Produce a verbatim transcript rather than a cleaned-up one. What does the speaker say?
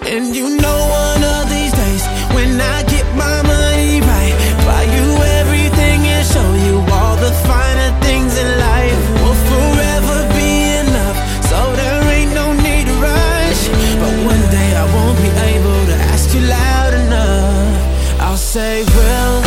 And you know one of these days, when I get my money right, buy you everything and show you all the finer things in life. Will forever be enough, so there ain't no need to rush. But one day I won't be able to ask you loud enough. I'll say, well,